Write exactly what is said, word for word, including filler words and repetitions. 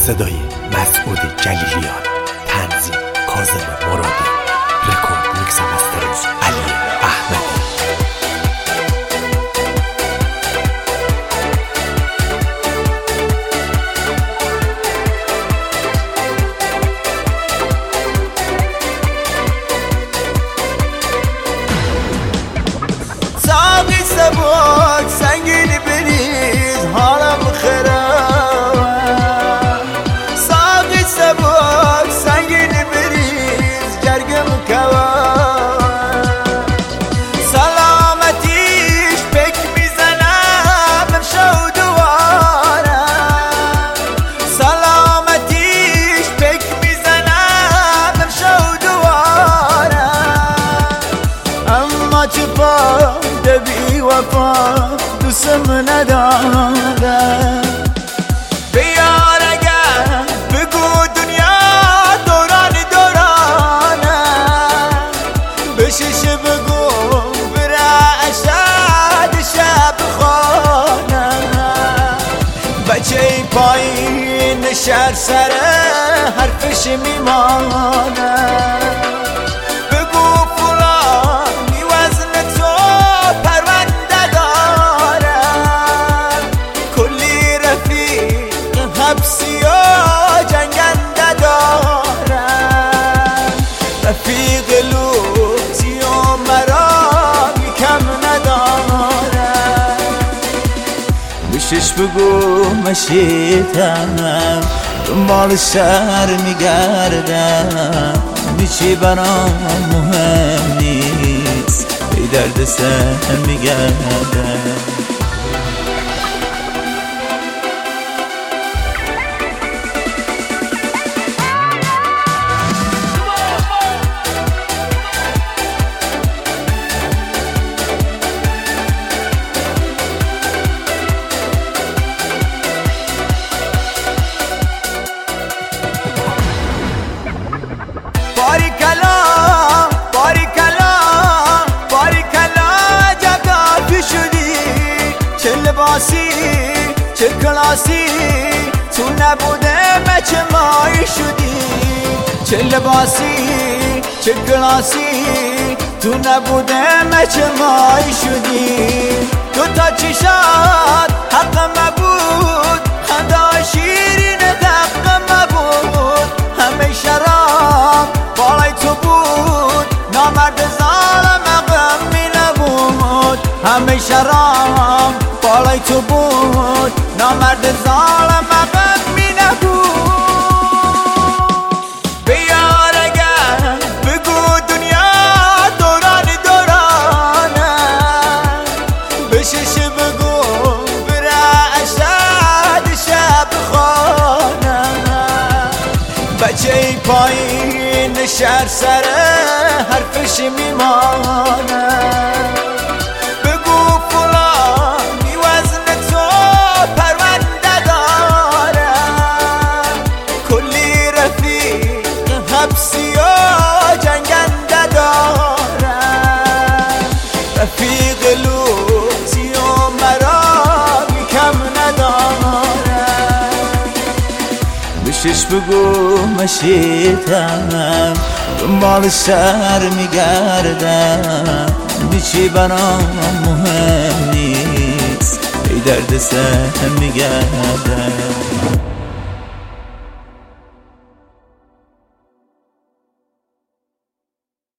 صدای مسعود جلیلیان، تنظیم کاظم مرادی، رکورد میکس و مسترینگ علی احمدی. ساقی سبک سنگین بریز حالم خراب، ساقی سبک سنگین بریز گرگم کواب، سلامتیش پک میزنم امشو دوارم، سلامتیش پک میزنم امشو دوارم، اما چه پا بی وفا دوستم نداره. بیار اگر بگو دنیا دوران دورانه، بشش بگو بره اشد شب خانه، بچه پایین شهر سره حرفش میمانه. رفیق لوتی و مرا کم نداره، بشش بگو مشیتم دنبال شهر میگردم، بیچی برام مهم نیست ای درد سر میگردم. باریکلا باریکلا باریکلا جگافی شدی، چه لباسی چه کلاسی تو نبوده مچه مایی شدی، چه لباسی چه کلاسی تو نبوده مچه مایی شدی. دو تا چشات حق مبود خدا شیرین دق مبود، همه شراب بالای تو بود نامرد ظالم غمی نبود، همه شراب بالای تو بود نامرد ظالم غمی نبود. بیار اگر بگو دنیا دوران دورانه، بشش بگو بره اشد شب خانه، بچه پایین شهر سره حرفش میمانه. بگو فلان بی وزن تو پرونده داره، کلی رفیق حبسی و جنگنده داره، رفیق لوتی و مرا کم نداره. بشش بگو مشیتم دنبال شهر میگردم، بیچی برام مهم نیست ای درد سر میگردم.